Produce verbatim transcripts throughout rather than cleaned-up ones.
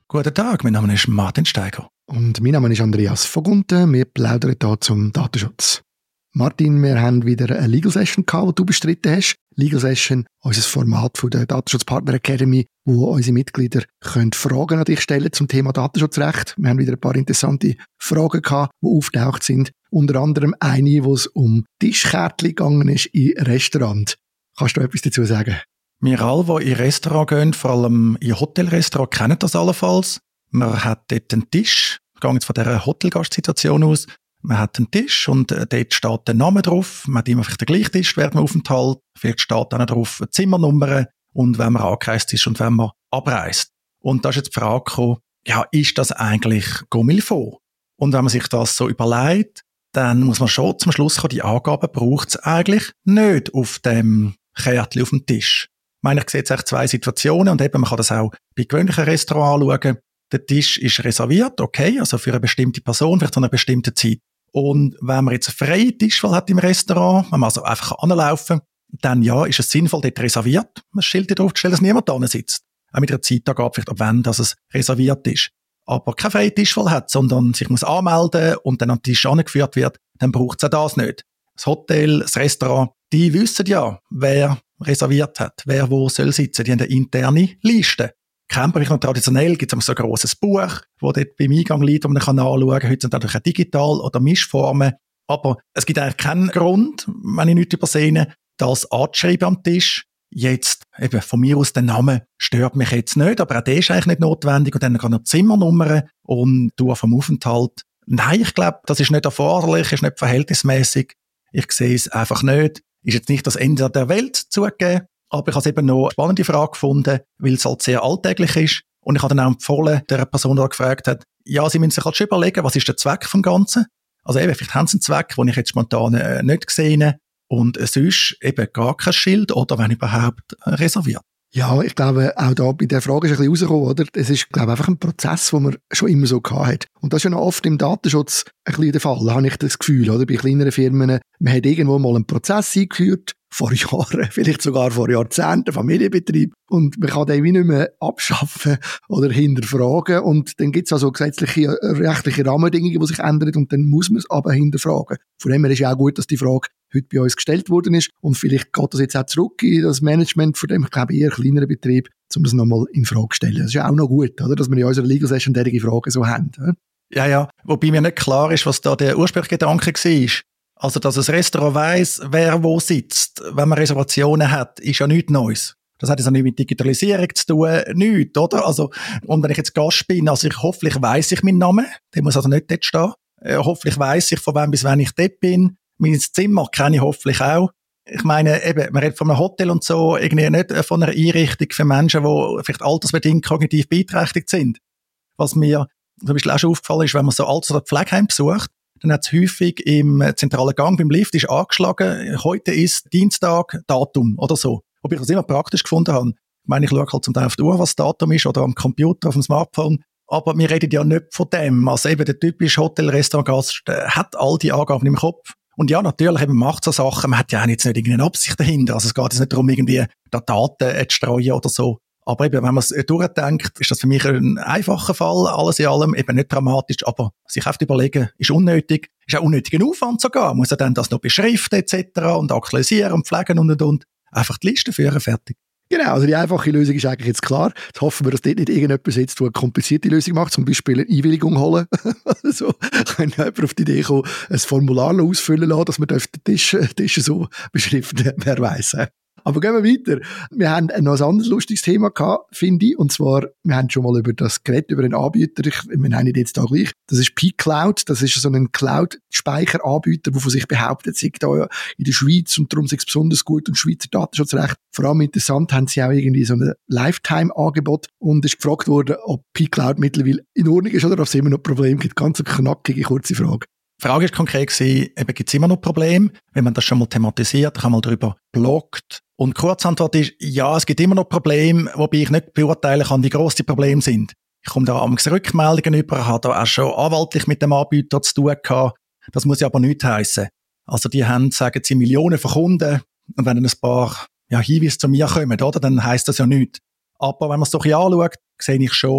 Guten Tag, mein Name ist Martin Steiger. Und mein Name ist Andreas Vogunten. Wir plaudern hier zum Datenschutz. Martin, wir haben wieder eine Legal Session gehabt, die du bestritten hast. Legal Session, unser Format von der Datenschutzpartner Academy, wo unsere Mitglieder können Fragen an dich stellen zum Thema Datenschutzrecht. Wir haben wieder ein paar interessante Fragen gehabt, die auftaucht sind. Unter anderem eine, wo es um Tischkärtchen gegangen ist in Restaurant. Kannst du etwas dazu sagen? Wir alle, die in Restaurant gehen, vor allem in Hotelrestaurant, kennen das allenfalls. Man hat dort einen Tisch, wir gehen jetzt von dieser Hotelgastsituation aus, man hat einen Tisch und dort steht der Name drauf, man hat immer vielleicht den gleichen Tisch während dem Aufenthalt, vielleicht steht dann drauf eine Zimmernummer und wenn man angereist ist und wenn man abreist. Und da ist jetzt die Frage gekommen, ja, ist das eigentlich comme il faut? Und wenn man sich das so überlegt, dann muss man schon zum Schluss kommen, die Angaben braucht es eigentlich nicht auf dem Kärtchen auf dem Tisch. Ich meine, ich sehe jetzt echt zwei Situationen und eben, man kann das auch bei gewöhnlichen Restaurants anschauen. Der Tisch ist reserviert, okay, also für eine bestimmte Person, vielleicht zu einer bestimmten Zeit. Und wenn man jetzt eine freie Tischwahl hat im Restaurant, wenn man also einfach anlaufen kann, dann ja, ist es sinnvoll, dort reserviert, ein Schild drauf zu stellen, dass niemand da sitzt. Auch mit einer Zeitangabe, vielleicht ab wann, dass es reserviert ist. Aber keine freie Tischwahl hat, sondern sich muss anmelden und dann an den Tisch angeführt wird, dann braucht es auch das nicht. Das Hotel, das Restaurant, die wissen ja, wer reserviert hat, wer wo soll sitzen. Die haben eine interne Liste. Camper, noch traditionell, gibt es so ein grosses Buch, wo dort beim Eingang liegt, wo man kann anschauen kann. Heute sind natürlich auch digital oder Mischformen. Aber es gibt eigentlich keinen Grund, wenn ich nichts übersehe, das anzuschreiben am Tisch. Jetzt, eben, von mir aus, der Name stört mich jetzt nicht, aber auch der ist eigentlich nicht notwendig. Und dann kann noch Zimmernnummern und du vom Aufenthalt. Nein, ich glaube, das ist nicht erforderlich, ist nicht verhältnismäßig. Ich sehe es einfach nicht. Ist jetzt nicht das Ende der Welt zugegeben, aber ich habe es eben noch eine spannende Frage gefunden, weil es halt sehr alltäglich ist. Und ich habe dann auch empfohlen, der Person, die gefragt hat, ja, sie müssen sich halt schon überlegen, was ist der Zweck vom Ganzen? Also eben, vielleicht haben sie einen Zweck, den ich jetzt spontan äh, nicht gesehen habe. Und sonst eben gar kein Schild oder wenn überhaupt äh, reserviert. Ja, ich glaube, auch da bei der Frage ist ein bisschen rausgekommen, oder? Es ist, glaube ich, einfach ein Prozess, den man schon immer so gehabt hat. Und das ist ja noch oft im Datenschutz ein bisschen der Fall, habe ich das Gefühl, oder? Bei kleineren Firmen, man hat irgendwo mal einen Prozess eingeführt, vor Jahren, vielleicht sogar vor Jahrzehnten, Familienbetrieb. Und man kann den wie nicht mehr abschaffen oder hinterfragen. Und dann gibt es also gesetzliche, rechtliche Rahmenbedingungen, die sich ändern und dann muss man es aber hinterfragen. Von dem her ist ja auch gut, dass die Frage heute bei uns gestellt worden ist. Und vielleicht geht das jetzt auch zurück in das Management von dem, ich glaube, eher kleineren Betrieb, um das nochmal in Frage zu stellen. Das ist ja auch noch gut, oder? Dass wir in unserer Legal Session derige Fragen so haben. Oder? Ja, ja. Wobei mir nicht klar ist, was da der ursprüngliche Gedanke war. Also, dass ein Restaurant weiss, wer wo sitzt, wenn man Reservationen hat, ist ja nichts Neues. Das hat also nichts mit Digitalisierung zu tun, nichts, oder? Also, und wenn ich jetzt Gast bin, also ich, hoffentlich weiss ich meinen Namen, der muss also nicht dort stehen. Äh, hoffentlich weiss ich, von wem bis wann ich dort bin. Mein Zimmer kenne ich hoffentlich auch. Ich meine, eben, man redet von einem Hotel und so, irgendwie nicht von einer Einrichtung für Menschen, die vielleicht altersbedingt kognitiv beeinträchtigt sind. Was mir zum Beispiel auch schon aufgefallen ist, wenn man so Alters- oder Pflegeheim besucht, dann hat es häufig im zentralen Gang beim Lift ist angeschlagen, heute ist Dienstag, Datum oder so. Ob ich das immer praktisch gefunden habe. Ich meine, ich schaue halt zum Teil auf die Uhr, was das Datum ist, oder am Computer, auf dem Smartphone. Aber wir reden ja nicht von dem. Also eben der typische Hotel-Restaurant-Gast hat all die Angaben im Kopf. Und ja, natürlich, eben macht so Sachen, man hat ja auch jetzt nicht irgendeine Absicht dahinter. Also es geht jetzt nicht darum, irgendwie da Daten zu streuen oder so. Aber eben, wenn man es durchdenkt, ist das für mich ein einfacher Fall, alles in allem, eben nicht dramatisch, aber sich einfach überlegen, ist unnötig, ist auch unnötiger Aufwand sogar, muss er dann das noch beschriften et cetera und aktualisieren und pflegen und und und. Einfach die Liste führen, fertig. Genau, also die einfache Lösung ist eigentlich jetzt klar. Jetzt hoffen wir, dass dort nicht irgendjemand sitzt, der eine komplizierte Lösung macht, zum Beispiel eine Einwilligung holen. Also kann ja jemand auf die Idee kommen, ein Formular ausfüllen lassen, dass man den Tisch, Tisch so beschriften, wer weiss. Aber gehen wir weiter. Wir haben noch ein anderes lustiges Thema gehabt, finde ich. Und zwar, wir haben schon mal über das geredet, über einen Anbieter. Ich, wir nennen ihn jetzt da gleich. Das ist P-Cloud. Das ist so ein Cloud-Speicheranbieter, der von sich behauptet, sei da in der Schweiz und darum sei es besonders gut und Schweizer Datenschutzrecht. Vor allem interessant haben sie auch irgendwie so ein Lifetime-Angebot. Und es ist gefragt worden, ob P-Cloud mittlerweile in Ordnung ist oder ob es immer noch Probleme gibt. Ganz eine knackige, kurze Frage. Die Frage ist konkret gewesen, eben gibt es immer noch Probleme? Wenn man das schon mal thematisiert, kann man darüber bloggt. Und die Kurzantwort ist, ja, es gibt immer noch Probleme, wobei ich nicht beurteilen kann, wie gross die Probleme sind. Ich komme da amigs Rückmeldungen über, habe da auch schon anwaltlich mit dem Anbieter zu tun gehabt. Das muss ja aber nichts heissen. Also die haben, sagen sie, Millionen von Kunden. Und wenn dann ein paar ja, Hinweise zu mir kommen, oder, dann heisst das ja nichts. Aber wenn man es doch ein bisschen anschaut, sehe ich schon,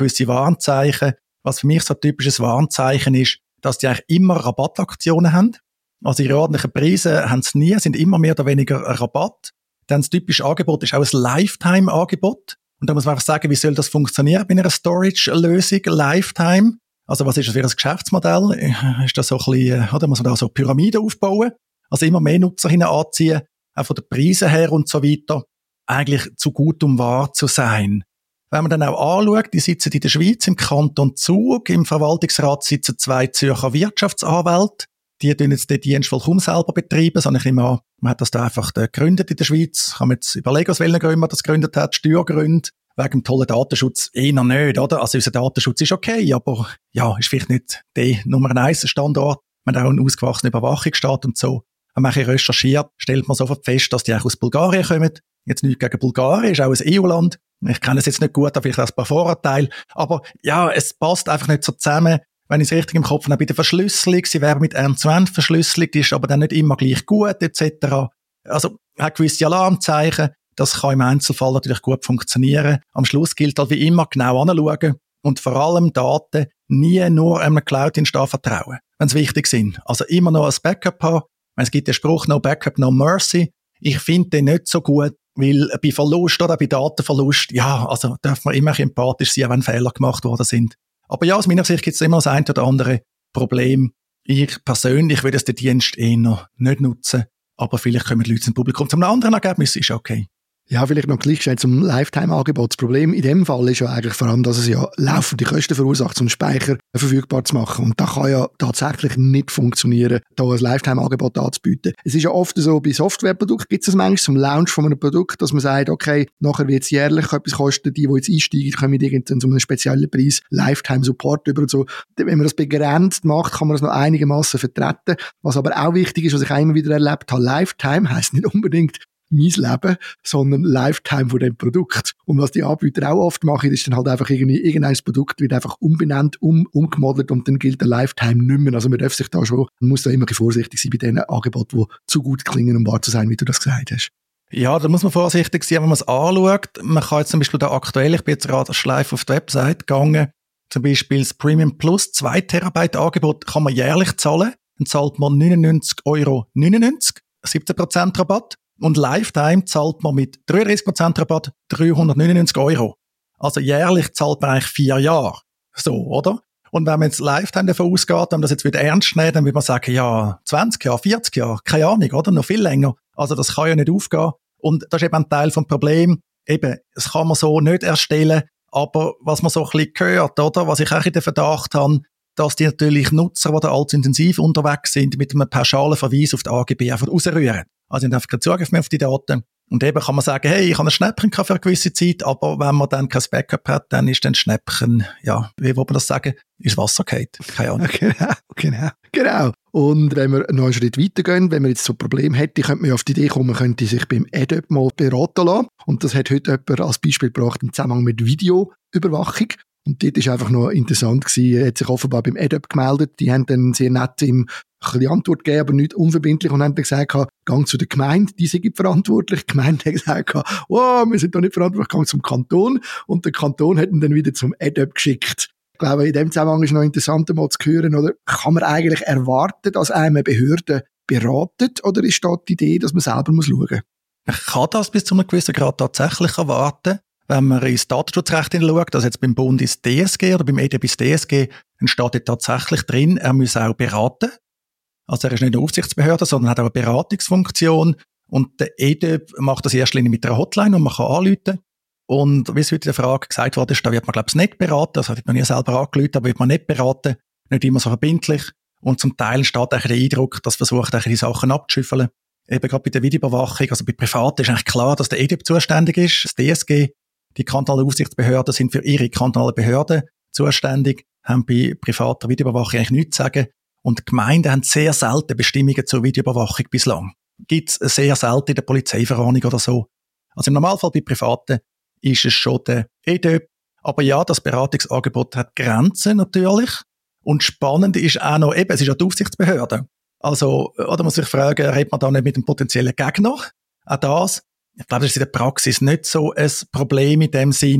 gewisse Warnzeichen. Was für mich so ein typisches Warnzeichen ist, dass die eigentlich immer Rabattaktionen haben. Also ihre ordentlichen Preise haben sie nie, sind immer mehr oder weniger ein Rabatt. Dann das typische Angebot ist auch ein Lifetime-Angebot. Und da muss man einfach sagen, wie soll das funktionieren bei einer Storage-Lösung, Lifetime? Also was ist das für ein Geschäftsmodell? Ist das so ein bisschen, oder muss man da so Pyramiden aufbauen? Also immer mehr Nutzer hinein anziehen, auch von den Preisen her und so weiter. Eigentlich zu gut, um wahr zu sein. Wenn man dann auch anschaut, die sitzen in der Schweiz, im Kanton Zug, im Verwaltungsrat sitzen zwei Zürcher Wirtschaftsanwälte. Die tun jetzt den Dienst wohl kaum selber betreiben, sondern ich nehme an, man hat das da einfach gegründet in der Schweiz. Kann man jetzt überlegen, aus welchen Gründen man das gegründet hat. Steuergründe, wegen dem tollen Datenschutz eher nicht, oder? Also unser Datenschutz ist okay, aber ja, ist vielleicht nicht der Nummer eins Standort. Man hat auch einen ausgewachsenen Überwachungsstaat und so. Wenn man ein bisschen recherchiert, stellt man sofort fest, dass die auch aus Bulgarien kommen. Jetzt nichts gegen Bulgarien, ist auch ein E U-Land. Ich kenne es jetzt nicht gut, da vielleicht auch ein paar Vorurteile. Aber ja, es passt einfach nicht so zusammen. Wenn ich es richtig im Kopf habe, bei der Verschlüsselung, sie werden mit M zwei N-Verschlüsselung, die ist aber dann nicht immer gleich gut, et cetera. Also, hat gewisse Alarmzeichen. Das kann im Einzelfall natürlich gut funktionieren. Am Schluss gilt halt wie immer genau anschauen und vor allem Daten nie nur einem Cloud-Dienst vertrauen, wenn sie wichtig sind. Also immer noch ein Backup haben. Es gibt den Spruch, no Backup, no mercy. Ich finde den nicht so gut, weil bei Verlust oder bei Datenverlust, ja, also darf man immer empathisch sein, wenn Fehler gemacht worden sind. Aber ja, aus meiner Sicht gibt es immer das ein oder andere Problem. Ich persönlich würde den Dienst eh noch nicht nutzen, aber vielleicht kommen die Leute zum Publikum zu einem anderen Ergebnis, ist okay. Ja, vielleicht noch gleich schnell zum Lifetime-Angebot. Das Problem in dem Fall ist ja eigentlich vor allem, dass es ja laufende Kosten verursacht, um Speicher verfügbar zu machen. Und das kann ja tatsächlich nicht funktionieren, da ein Lifetime-Angebot anzubieten. Es ist ja oft so, bei Softwareprodukten gibt es manchmal zum Launch von einem Produkt, dass man sagt, okay, nachher wird es jährlich etwas kosten, die, die jetzt einsteigen, kommen irgendwann zu einem speziellen Preis Lifetime-Support über und so. Wenn man das begrenzt macht, kann man das noch einigermaßen vertreten. Was aber auch wichtig ist, was ich auch immer wieder erlebt habe, Lifetime heisst nicht unbedingt mein Leben, sondern Lifetime von dem Produkt. Und was die Anbieter auch oft machen, ist dann halt einfach irgendwie, irgendein Produkt wird einfach umbenannt, um, umgemodelt und dann gilt der Lifetime nicht mehr. Also man darf sich da schon, man muss da immer vorsichtig sein bei diesen Angeboten, die zu gut klingen, um wahr zu sein, wie du das gesagt hast. Ja, da muss man vorsichtig sein, wenn man es anschaut. Man kann jetzt zum Beispiel da aktuell, ich bin jetzt gerade schleif auf die Website gegangen, zum Beispiel das Premium Plus zwei Terabyte Angebot kann man jährlich zahlen. Dann zahlt man neunundneunzig Euro neunundneunzig, siebzehn Prozent Rabatt. Und Lifetime zahlt man mit dreiunddreißig Prozent Rabatt dreihundertneunundneunzig Euro. Also jährlich zahlt man eigentlich vier Jahre. So, oder? Und wenn man jetzt Lifetime davon ausgeht, wenn man das jetzt wieder ernst nehmen, dann würde man sagen, ja, zwanzig Jahre, vierzig Jahre, keine Ahnung, oder? Noch viel länger. Also das kann ja nicht aufgehen. Und das ist eben ein Teil vom Problem. Eben, das kann man so nicht erstellen. Aber was man so ein bisschen hört, oder? Was ich auch in den Verdacht habe, dass die natürlich Nutzer, die da allzu intensiv unterwegs sind, mit einem pauschalen Verweis auf die A G B einfach rausrühren. Also ich habe keinen Zugriff mehr auf die Daten. Und eben kann man sagen, hey, ich habe ein Schnäppchen für eine gewisse Zeit, aber wenn man dann kein Backup hat, dann ist dann Schnäppchen, ja, wie will man das sagen, ins Wasser geht. Keine Ahnung. Genau, genau, genau. Und wenn wir noch einen Schritt weitergehen, wenn man jetzt so ein Problem hätte, könnte man ja auf die Idee kommen, man könnte sich beim A D O P mal beraten lassen. Und das hat heute jemand als Beispiel gebracht im Zusammenhang mit Videoüberwachung. Und dort war einfach noch interessant gewesen, er hat sich offenbar beim A D O P gemeldet, die haben dann sehr nett ihm ein bisschen Antwort gegeben, aber nicht unverbindlich und haben dann gesagt, gang zu der Gemeinde, die sind verantwortlich. Die Gemeinde hat gesagt, wow, wir sind da nicht verantwortlich, gang zum Kanton. Und der Kanton hat ihn dann wieder zum A D O P geschickt. Ich glaube, in dem Zusammenhang ist noch interessant mal zu hören, oder kann man eigentlich erwarten, dass einem eine Behörde beratet, oder ist da die Idee, dass man selber muss schauen muss? Man kann das bis zu einem gewissen Grad tatsächlich erwarten. Wenn man ins Datenschutzrecht hinschaut, also jetzt beim Bund ins D S G oder beim E D B ins D S G, dann steht dort tatsächlich drin, er muss auch beraten. Also er ist nicht eine Aufsichtsbehörde, sondern hat auch eine Beratungsfunktion. Und der E D B macht das in erster Linie mit einer Hotline, und man kann anrufen. Und wie es heute in der Frage gesagt worden ist, da wird man, glaube ich, nicht beraten. Also wird man nie selber angerufen, aber wird man nicht beraten. Nicht immer so verbindlich. Und zum Teil entsteht eigentlich der Eindruck, dass versucht, die Sachen abzuschüffeln. Eben gerade bei der Videoüberwachung, also bei Privaten ist eigentlich klar, dass der E D B zuständig ist, das D S G. Die kantonalen Aufsichtsbehörden sind für ihre kantonalen Behörden zuständig, haben bei privater Videoüberwachung eigentlich nichts zu sagen. Und die Gemeinden haben sehr selten Bestimmungen zur Videoüberwachung bislang. Gibt es sehr selten in der Polizeiverordnung oder so. Also im Normalfall bei Privaten ist es schon der E D O P. Aber ja, das Beratungsangebot hat Grenzen natürlich. Und spannend ist auch noch, eben, es ist ja die Aufsichtsbehörde. Also, oder muss sich fragen, redet man da nicht mit einem potenziellen Gegner? Auch das. Ich glaube, das ist in der Praxis nicht so ein Problem in dem Sinn.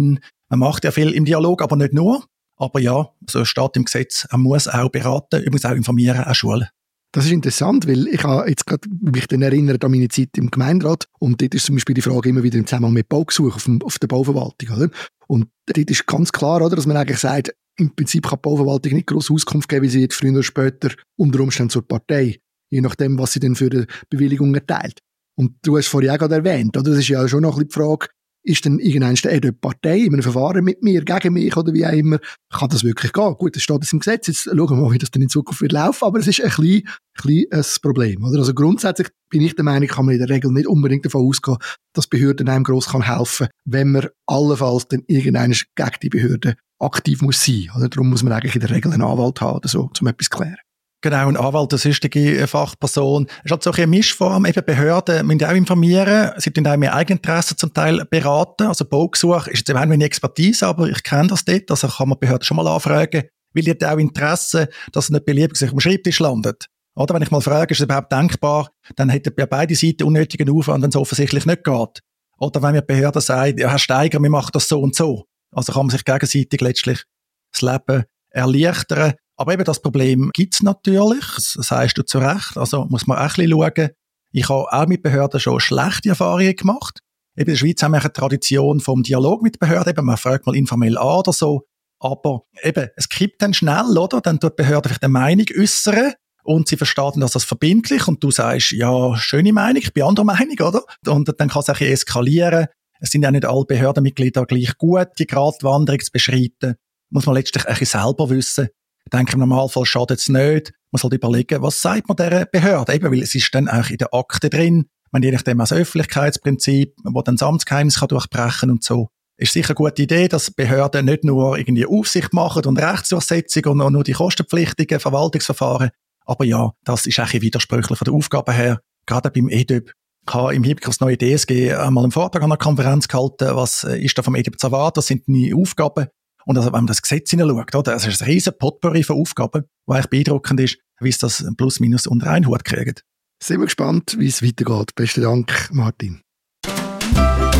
Man macht ja viel im Dialog, aber nicht nur. Aber ja, so steht im Gesetz, er muss auch beraten, übrigens auch informieren, auch schulen. Das ist interessant, weil ich habe jetzt gerade mich dann erinnert an meine Zeit im Gemeinderat und dort ist zum Beispiel die Frage immer wieder im Zusammenhang mit Baugesuch auf, dem, auf der Bauverwaltung. Oder? Und dort ist ganz klar, oder, dass man eigentlich sagt, im Prinzip kann die Bauverwaltung nicht grosse Auskunft geben, weil sie wird früher oder später unter Umständen zur Partei, je nachdem, was sie denn für eine Bewilligung erteilt. Und du hast vorhin auch gerade erwähnt, oder? Das ist ja schon noch ein bisschen die Frage, ist denn irgendeine die Partei in einem Verfahren mit mir, gegen mich oder wie auch immer, kann das wirklich gehen? Gut, das steht jetzt im Gesetz, jetzt schauen wir mal, wie das dann in Zukunft wird laufen, aber es ist ein klein, klein ein Problem, oder? Also grundsätzlich bin ich der Meinung, kann man in der Regel nicht unbedingt davon ausgehen, dass Behörden einem gross kann helfen, wenn man allenfalls dann irgendeiner gegen die Behörde aktiv muss sein, oder? Darum muss man eigentlich in der Regel einen Anwalt haben oder so, um etwas zu klären. Genau, ein Anwalt, eine sonstige Fachperson. Es ist halt so eine Mischform. Eben Behörden müssen auch informieren. Sie tun auch im Eigeninteresse zum Teil beraten. Also Baugesuch ist jetzt ein wenig Expertise, aber ich kenne das dort. Also kann man Behörden schon mal anfragen. Weil die hat auch Interesse, dass es nicht beliebig sich am Schreibtisch landet. Oder wenn ich mal frage, ist es überhaupt denkbar, dann hätten ja beide Seiten unnötigen Aufwand, wenn es offensichtlich nicht geht. Oder wenn mir die Behörde sagt, ja, Herr Steiger, wir machen das so und so. Also kann man sich gegenseitig letztlich das Leben erleichtern. Aber eben das Problem gibt's natürlich, das sagst du zu Recht, also muss man auch ein bisschen schauen. Ich habe auch mit Behörden schon schlechte Erfahrungen gemacht. Eben in der Schweiz haben wir eine Tradition vom Dialog mit Behörden, eben man fragt mal informell an oder so, aber eben, es kippt dann schnell, oder? Dann tut die Behörde vielleicht eine Meinung äußern und sie verstehen das als verbindlich und du sagst, ja, schöne Meinung, ich bin anderer Meinung, oder? Und dann kann es auch eskalieren. Es sind ja nicht alle Behördenmitglieder gleich gut, die Gratwanderung zu beschreiten. Muss man letztlich ein bisschen selber wissen. Ich denke, im Normalfall schadet es nicht. Man muss halt überlegen, was sagt man dieser Behörde? Eben, weil es ist dann auch in der Akte drin. Man je nachdem das Öffentlichkeitsprinzip, wo dann das Amtsgeheimnis kann durchbrechen und so. Ist sicher eine gute Idee, dass Behörden nicht nur irgendwie Aufsicht machen und Rechtsdurchsetzung und nur die kostenpflichtigen Verwaltungsverfahren. Aber ja, das ist auch widersprüchlich von der Aufgabe her. Gerade beim E D Ö B. Ich habe im Hinblick auf das neue D S G einmal einen Vortrag an einer Konferenz gehalten. Was ist da vom E D Ö B zu erwarten? Das sind die Aufgaben. Und also, wenn man das Gesetz hineinschaut, oder? Es ist ein riesen Potpourri von Aufgaben, was eigentlich beeindruckend ist, wie es das plus minus unter einen Hut kriegt. Sind wir gespannt, wie es weitergeht. Besten Dank, Martin.